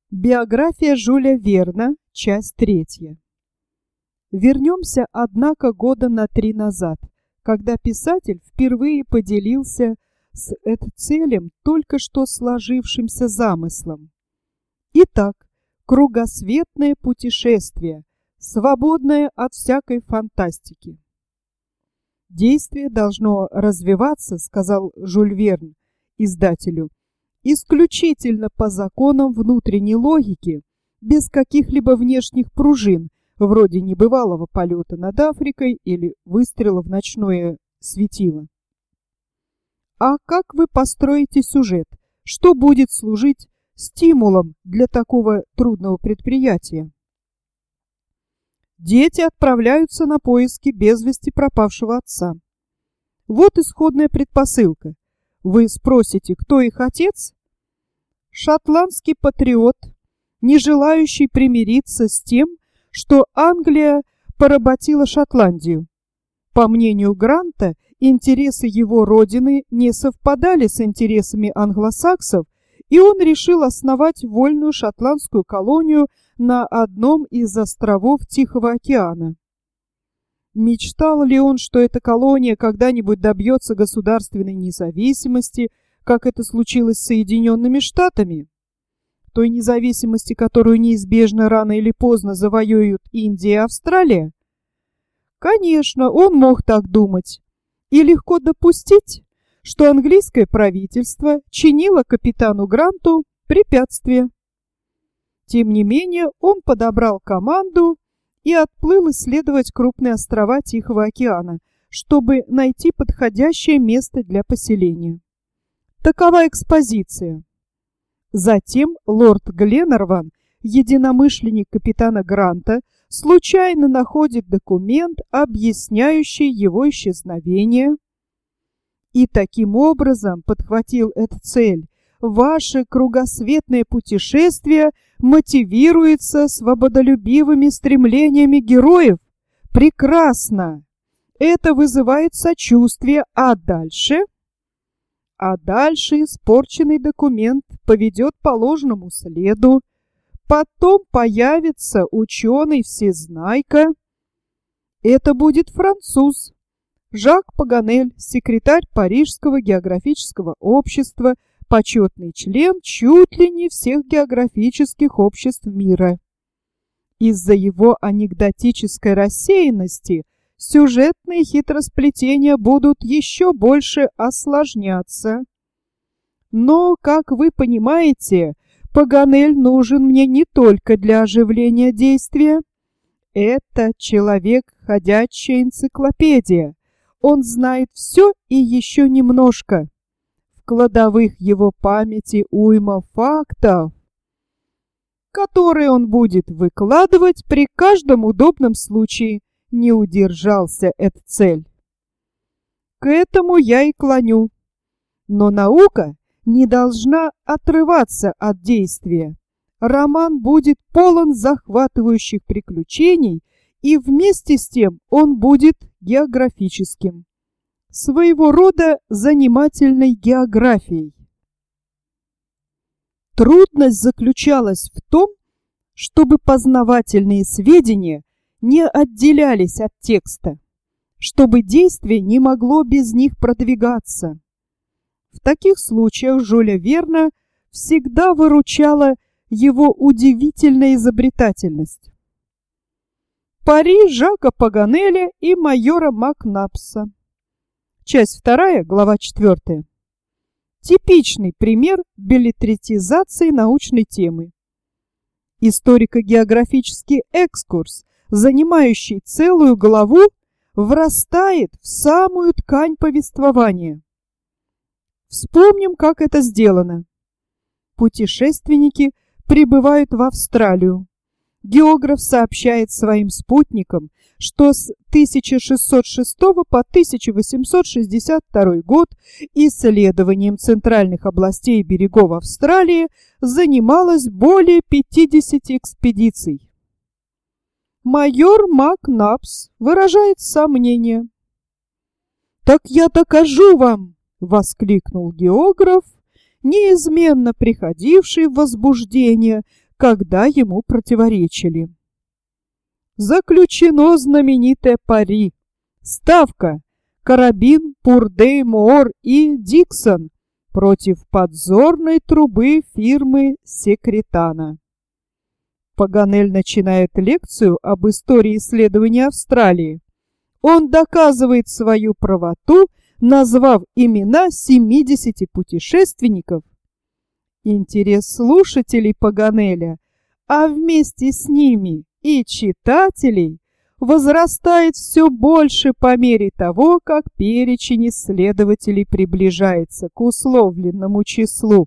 Биография Жюля Верна, часть 3. Вернемся, однако, года на 3 назад, когда писатель впервые поделился с Эдцелем только что сложившимся замыслом. Итак, кругосветное путешествие, свободное от всякой фантастики. «Действие должно развиваться, — сказал Жюль Верн издателю, — исключительно по законам внутренней логики, без каких-либо внешних пружин, вроде небывалого полета над Африкой или выстрела в ночное светило. А как вы построите сюжет? Что будет служить стимулом для такого трудного предприятия? Дети отправляются на поиски без вести пропавшего отца. Вот исходная предпосылка. Вы спросите, кто их отец? Шотландский патриот, не желающий примириться с тем, что Англия поработила Шотландию. По мнению Гранта, интересы его родины не совпадали с интересами англосаксов, и он решил основать вольную шотландскую колонию на одном из островов Тихого океана. Мечтал ли он, что эта колония когда-нибудь добьется государственной независимости, как это случилось с Соединенными Штатами? Той независимости, которую неизбежно рано или поздно завоюют Индия и Австралия? Конечно, он мог так думать. И легко допустить, что английское правительство чинило капитану Гранту препятствия. Тем не менее, он подобрал команду и отплыл исследовать крупные острова Тихого океана, чтобы найти подходящее место для поселения. Такова экспозиция. Затем лорд Гленарван, единомышленник капитана Гранта, случайно находит документ, объясняющий его исчезновение. И таким образом, подхватил Эдцель, ваше кругосветное путешествие мотивируется свободолюбивыми стремлениями героев. Прекрасно! Это вызывает сочувствие, а дальше? А дальше испорченный документ поведет по ложному следу. Потом появится ученый-всезнайка. Это будет француз. Жак Паганель, секретарь Парижского географического общества, почетный член чуть ли не всех географических обществ мира. Из-за его анекдотической рассеянности сюжетные хитросплетения будут еще больше осложняться. Но, как вы понимаете, Паганель нужен мне не только для оживления действия. Это человек — ходячая энциклопедия. Он знает все и еще немножко. В кладовых его памяти уйма фактов, которые он будет выкладывать при каждом удобном случае. Не удержался Эдцель. К этому я и клоню. Но наука не должна отрываться от действия. Роман будет полон захватывающих приключений, и вместе с тем он будет географическим. Своего рода занимательной географией. Трудность заключалась в том, чтобы познавательные сведения не отделялись от текста, чтобы действие не могло без них продвигаться. В таких случаях Жюля Верна всегда выручала его удивительная изобретательность. Пари Жака Паганеля и майора Макнапса. Часть 2, глава 4. Типичный пример беллетристизации научной темы. Историко-географический экскурс, занимающий целую главу, врастает в самую ткань повествования. Вспомним, как это сделано. Путешественники прибывают в Австралию. Географ сообщает своим спутникам, что с 1606 по 1862 год исследованием центральных областей и берегов Австралии занималось более 50 экспедиций. Майор Макнапс выражает сомнение. «Так я докажу вам!» — воскликнул географ, неизменно приходивший в возбуждение, когда ему противоречили. Заключено знаменитое пари. Ставка: карабин Пурдей Моор и Диксон против подзорной трубы фирмы Секретана. Паганель начинает лекцию об истории исследования Австралии. Он доказывает свою правоту, назвав имена 70 путешественников. Интерес слушателей Паганеля, а вместе с ними и читателей, возрастает все больше по мере того, как перечень исследователей приближается к условленному числу.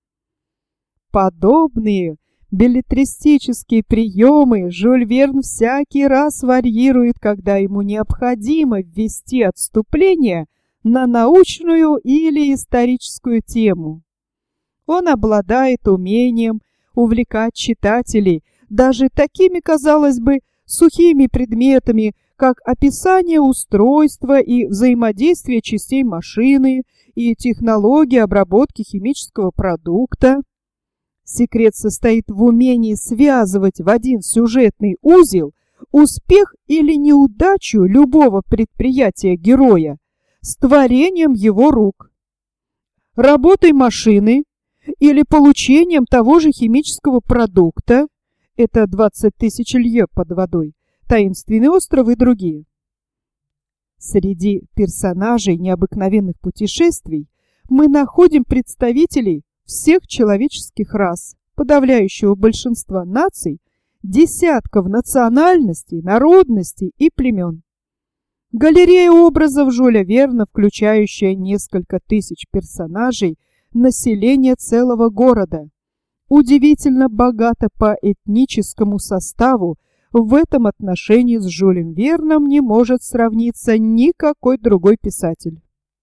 Подобные беллетристические приемы Жюль Верн всякий раз варьирует, когда ему необходимо ввести отступление на научную или историческую тему. Он обладает умением увлекать читателей даже такими, казалось бы, сухими предметами, как описание устройства и взаимодействия частей машины и технологии обработки химического продукта. Секрет состоит в умении связывать в один сюжетный узел успех или неудачу любого предприятия героя с творением его рук, работой машины или получением того же химического продукта. Это 20 тысяч лье под водой, таинственный остров и другие. Среди персонажей необыкновенных путешествий мы находим представителей всех человеческих рас, подавляющего большинства наций, десятков национальностей, народностей и племен. Галерея образов Жюля Верна, включающая несколько тысяч персонажей, население целого города, удивительно богата по этническому составу. В этом отношении с Жюлем Верном не может сравниться никакой другой писатель.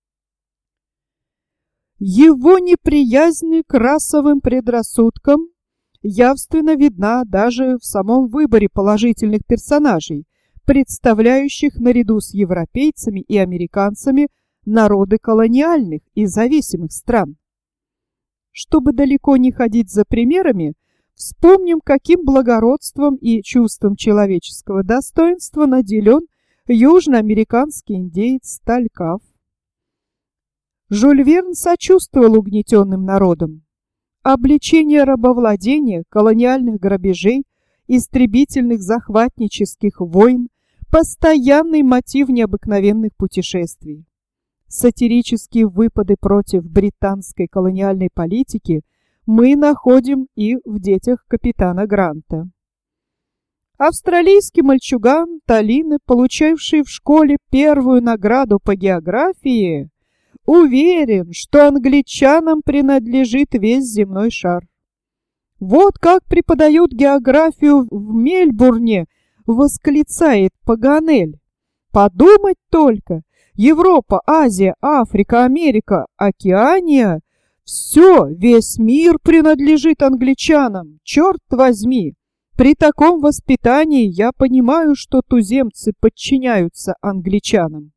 Его неприязнь к расовым предрассудкам явственно видна даже в самом выборе положительных персонажей, представляющих наряду с европейцами и американцами народы колониальных и зависимых стран. Чтобы далеко не ходить за примерами, вспомним, каким благородством и чувством человеческого достоинства наделен южноамериканский индеец Талькав. Жюль Верн сочувствовал угнетенным народам. Обличение рабовладения, колониальных грабежей, истребительных захватнических войн – постоянный мотив необыкновенных путешествий. Сатирические выпады против британской колониальной политики мы находим и в детях капитана Гранта. Австралийский мальчуган Талины, получивший в школе первую награду по географии, уверен, что англичанам принадлежит весь земной шар. Вот как преподают географию в Мельбурне, восклицает Паганель. Подумать только! Европа, Азия, Африка, Америка, Океания – все, весь мир принадлежит англичанам, черт возьми! При таком воспитании я понимаю, что туземцы подчиняются англичанам.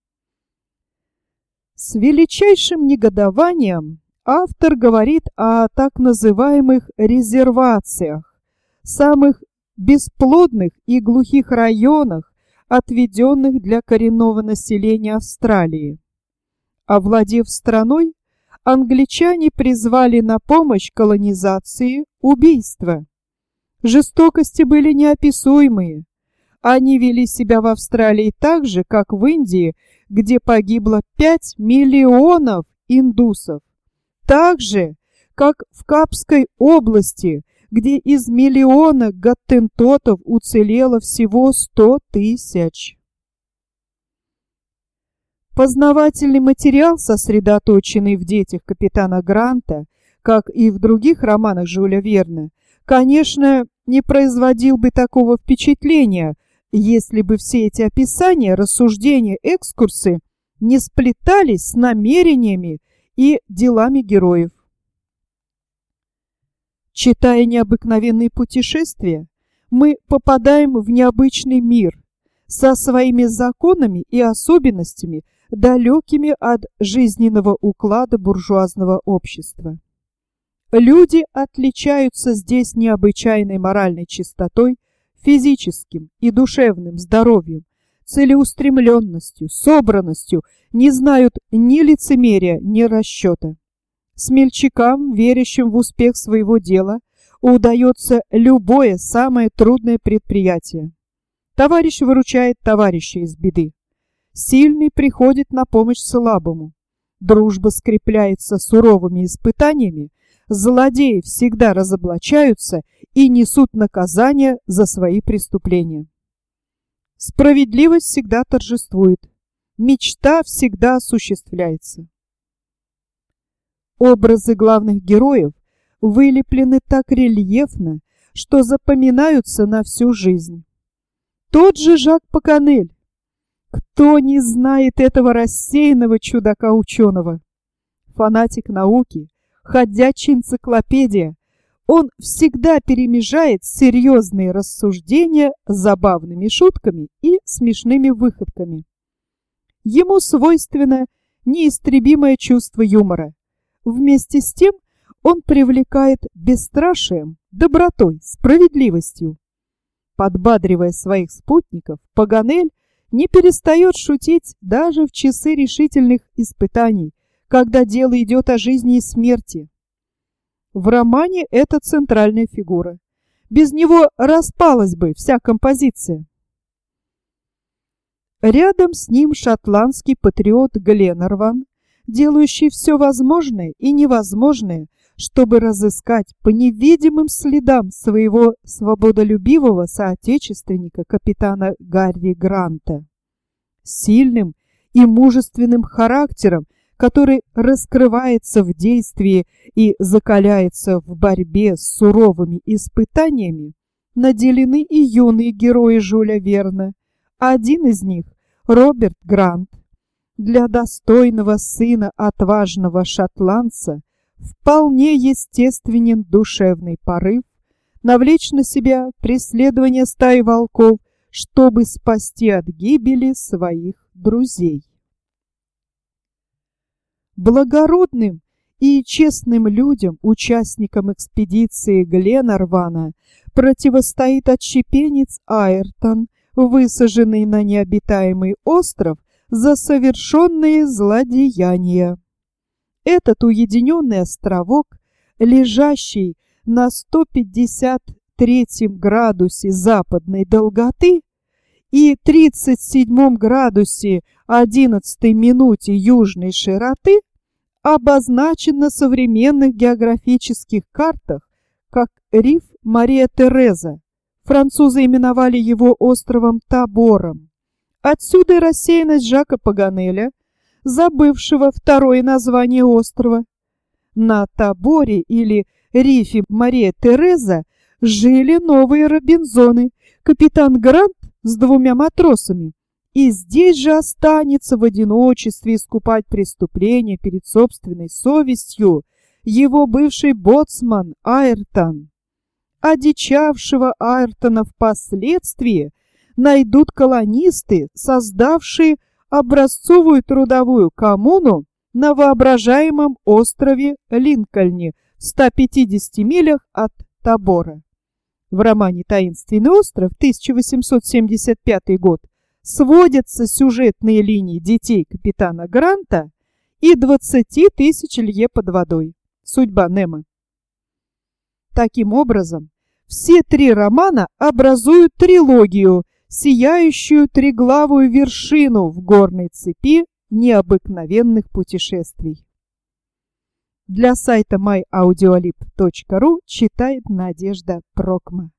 С величайшим негодованием автор говорит о так называемых резервациях, самых бесплодных и глухих районах, отведенных для коренного населения Австралии. Овладев страной, англичане призвали на помощь колонизации убийства. Жестокости были неописуемые. Они вели себя в Австралии так же, как в Индии, где погибло 5 миллионов индусов. Так же, как в Капской области, где из миллиона готтентотов уцелело всего 100 тысяч. Познавательный материал, сосредоточенный в детях капитана Гранта, как и в других романах Жюля Верна, конечно, не производил бы такого впечатления, если бы все эти описания, рассуждения, экскурсы не сплетались с намерениями и делами героев. Читая необыкновенные путешествия, мы попадаем в необычный мир со своими законами и особенностями, далекими от жизненного уклада буржуазного общества. Люди отличаются здесь необычайной моральной чистотой, физическим и душевным здоровьем, целеустремленностью, собранностью, не знают ни лицемерия, ни расчета. Смельчакам, верящим в успех своего дела, удается любое самое трудное предприятие. Товарищ выручает товарища из беды. Сильный приходит на помощь слабому. Дружба скрепляется суровыми испытаниями, злодеи всегда разоблачаются и несут наказание за свои преступления. Справедливость всегда торжествует, мечта всегда осуществляется. Образы главных героев вылеплены так рельефно, что запоминаются на всю жизнь. Тот же Жак Паканель. Кто не знает этого рассеянного чудака-ученого? Фанатик науки, ходячая энциклопедия. Он всегда перемежает серьезные рассуждения с забавными шутками и смешными выходками. Ему свойственно неистребимое чувство юмора. Вместе с тем он привлекает бесстрашием, добротой, справедливостью. Подбадривая своих спутников, Паганель не перестает шутить даже в часы решительных испытаний, когда дело идет о жизни и смерти. В романе это центральная фигура. Без него распалась бы вся композиция. Рядом с ним шотландский патриот Гленарван, делающий все возможное и невозможное, чтобы разыскать по невидимым следам своего свободолюбивого соотечественника капитана Гарри Гранта. Сильным и мужественным характером, который раскрывается в действии и закаляется в борьбе с суровыми испытаниями, наделены и юные герои Жюля Верна. Один из них – Роберт Грант. Для достойного сына отважного шотландца вполне естественен душевный порыв навлечь на себя преследование стаи волков, чтобы спасти от гибели своих друзей. Благородным и честным людям, участникам экспедиции Гленарвана, противостоит отщепенец Айртон, высаженный на необитаемый остров за совершенные злодеяния. Этот уединенный островок, лежащий на 153 градусе западной долготы и 37 градусе 11 минуте южной широты, обозначен на современных географических картах как риф Мария-Тереза. Французы именовали его островом Табором. Отсюда и рассеянность Жака Паганеля, забывшего второе название острова. На Таборе или рифе Мария-Тереза жили новые Робинзоны, капитан Грант с 2 матросами, и здесь же останется в одиночестве искупать преступления перед собственной совестью его бывший боцман Айртон. Одичавшего Айртона впоследствии найдут колонисты, создавшие образцовую трудовую коммуну на воображаемом острове Линкольне в 150 милях от Табора. В романе «Таинственный остров» 1875 год сводятся сюжетные линии детей капитана Гранта и 20 тысяч лье под водой. Судьба Немо. Таким образом, все 3 романа образуют трилогию, сияющую триглавую вершину в горной цепи необыкновенных путешествий. Для сайта myaudioLib.ru читает Надежда Прокма.